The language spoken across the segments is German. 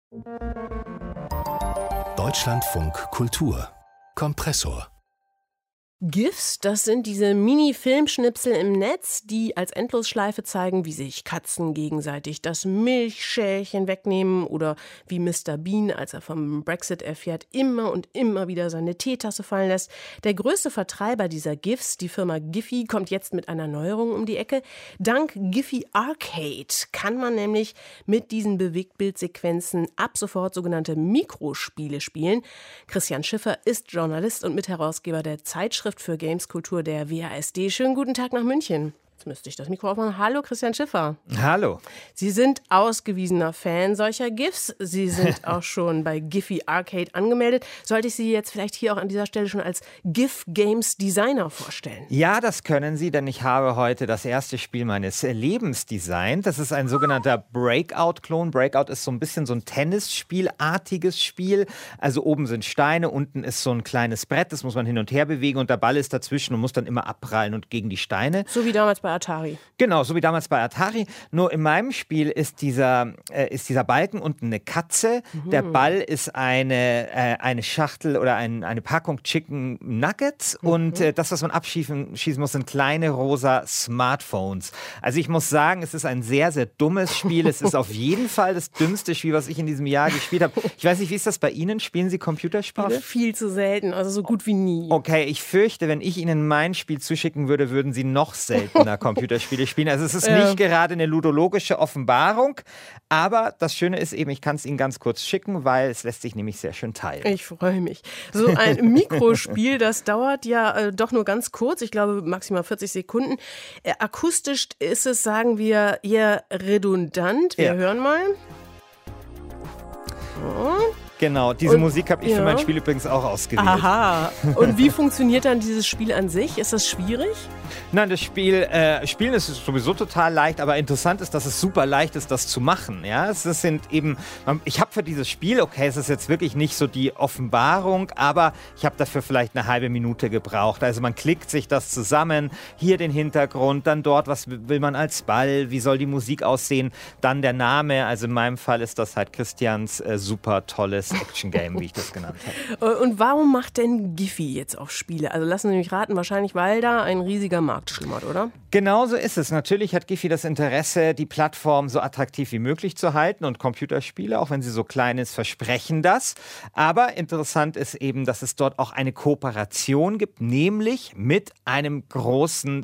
Deutschlandfunk Kultur Kompressor. GIFs, das sind diese Mini-Filmschnipsel im Netz, die als Endlosschleife zeigen, wie sich Katzen gegenseitig das Milchschälchen wegnehmen oder wie Mr. Bean, als er vom Brexit erfährt, immer und immer wieder seine Teetasse fallen lässt. Der größte Vertreiber dieser GIFs, die Firma Giphy, kommt jetzt mit einer Neuerung um die Ecke. Dank Giphy Arcade kann man nämlich mit diesen Bewegtbildsequenzen ab sofort sogenannte Mikrospiele spielen. Christian Schiffer ist Journalist und Mitherausgeber der Zeitschrift für Gameskultur der WASD. Schönen guten Tag nach München. Jetzt müsste ich das Mikro aufmachen. Hallo, Christian Schiffer. Hallo. Sie sind ausgewiesener Fan solcher GIFs. Sie sind auch schon bei Giphy Arcade angemeldet. Sollte ich Sie jetzt vielleicht hier auch an dieser Stelle schon als GIF-Games-Designer vorstellen? Ja, das können Sie, denn ich habe heute das erste Spiel meines Lebens designt. Das ist ein sogenannter Breakout-Klon. Breakout ist so ein bisschen so ein Tennisspielartiges Spiel. Also oben sind Steine, unten ist so ein kleines Brett, das muss man hin und her bewegen und der Ball ist dazwischen und muss dann immer abprallen und gegen die Steine. So wie damals bei Atari. Genau, so wie damals bei Atari. Nur in meinem Spiel ist dieser Balken unten eine Katze. Der Ball ist eine Schachtel oder eine Packung Chicken Nuggets. Und das, was man abschießen muss, sind kleine rosa Smartphones. Also ich muss sagen, es ist ein sehr, sehr dummes Spiel. Es ist auf jeden Fall das dümmste Spiel, was ich in diesem Jahr gespielt habe. Ich weiß nicht, wie ist das bei Ihnen? Spielen Sie Computerspiele? Aber viel zu selten, also so gut wie nie. Okay, ich fürchte, wenn ich Ihnen mein Spiel zuschicken würde, würden Sie noch seltener Computerspiele spielen. Also es ist nicht gerade eine ludologische Offenbarung, aber das Schöne ist eben, ich kann es Ihnen ganz kurz schicken, weil es lässt sich nämlich sehr schön teilen. Ich freue mich. So ein Mikrospiel, das dauert ja doch nur ganz kurz, ich glaube maximal 40 Sekunden. Akustisch ist es, sagen wir, eher redundant. Wir hören mal. So. Genau, diese Musik habe ich für mein Spiel übrigens auch ausgewählt. Aha. Und wie funktioniert dann dieses Spiel an sich? Ist das schwierig? Nein, das Spielen ist sowieso total leicht, aber interessant ist, dass es super leicht ist, das zu machen. Ja, ich habe für dieses Spiel, okay, es ist jetzt wirklich nicht so die Offenbarung, aber ich habe dafür vielleicht eine halbe Minute gebraucht. Also man klickt sich das zusammen, hier den Hintergrund, dann dort, was will man als Ball, wie soll die Musik aussehen, dann der Name, also in meinem Fall ist das halt Christians super tolles Action-Game, wie ich das genannt habe. Und warum macht denn Giphy jetzt auch Spiele? Also lassen Sie mich raten, wahrscheinlich, weil da ein riesiger Markt schlummert, oder? Genau so ist es. Natürlich hat Giphy das Interesse, die Plattform so attraktiv wie möglich zu halten und Computerspiele, auch wenn sie so klein ist, versprechen das. Aber interessant ist eben, dass es dort auch eine Kooperation gibt, nämlich mit einer großen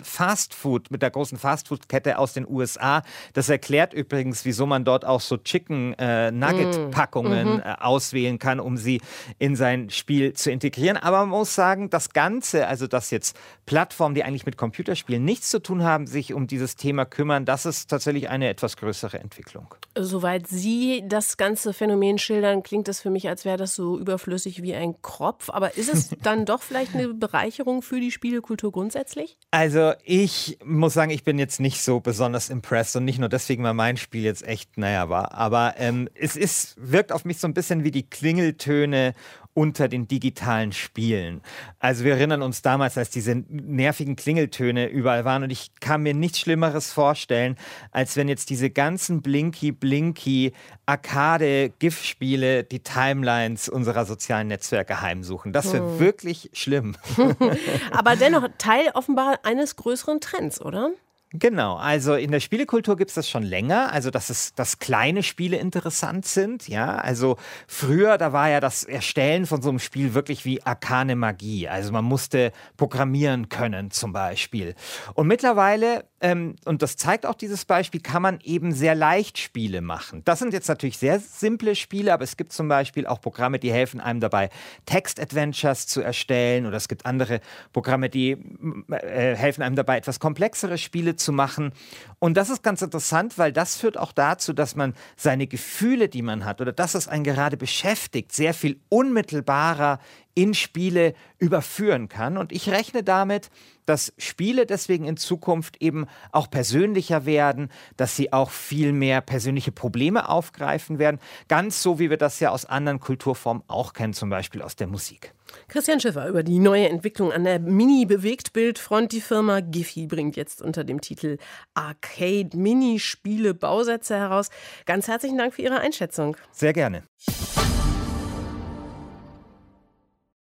Fastfood-Kette aus den USA. Das erklärt übrigens, wieso man dort auch so Chicken Nugget-Packungen auswählen kann, um sie in sein Spiel zu integrieren. Aber man muss sagen, das Ganze, also dass jetzt Plattformen, die eigentlich mit Computerspielen nichts zu tun haben, sich um dieses Thema kümmern, das ist tatsächlich eine etwas größere Entwicklung. Soweit Sie das ganze Phänomen schildern, klingt es für mich, als wäre das so überflüssig wie ein Kropf. Aber ist es dann doch vielleicht eine Bereicherung für die Spielekultur grundsätzlich? Also ich muss sagen, ich bin jetzt nicht so besonders impressed und nicht nur deswegen, weil mein Spiel jetzt echt, war. Aber wirkt auf mich so ein bisschen wie die Klingeltöne unter den digitalen Spielen. Also wir erinnern uns damals, als diese nervigen Klingeltöne überall waren und ich kann mir nichts Schlimmeres vorstellen, als wenn jetzt diese ganzen Blinky Arcade-GIF-Spiele die Timelines unserer sozialen Netzwerke heimsuchen. Das wäre wirklich schlimm. Aber dennoch Teil offenbar eines größeren Trends, oder? Genau, also in der Spielekultur gibt es das schon länger, also dass kleine Spiele interessant sind, ja, also früher, da war ja das Erstellen von so einem Spiel wirklich wie arkane Magie, also man musste programmieren können zum Beispiel und mittlerweile, und das zeigt auch dieses Beispiel, kann man eben sehr leicht Spiele machen. Das sind jetzt natürlich sehr simple Spiele, aber es gibt zum Beispiel auch Programme, die helfen einem dabei, Text-Adventures zu erstellen oder es gibt andere Programme, die helfen einem dabei, etwas komplexere Spiele zu machen. Und das ist ganz interessant, weil das führt auch dazu, dass man seine Gefühle, die man hat oder das, was einen gerade beschäftigt, sehr viel unmittelbarer in Spiele überführen kann. Und ich rechne damit, dass Spiele deswegen in Zukunft eben auch persönlicher werden, dass sie auch viel mehr persönliche Probleme aufgreifen werden. Ganz so, wie wir das ja aus anderen Kulturformen auch kennen, zum Beispiel aus der Musik. Christian Schiffer über die neue Entwicklung an der Mini-Bewegtbildfront. Die Firma Giphy bringt jetzt unter dem Titel Arcade Minispiele Bausätze heraus. Ganz herzlichen Dank für Ihre Einschätzung. Sehr gerne.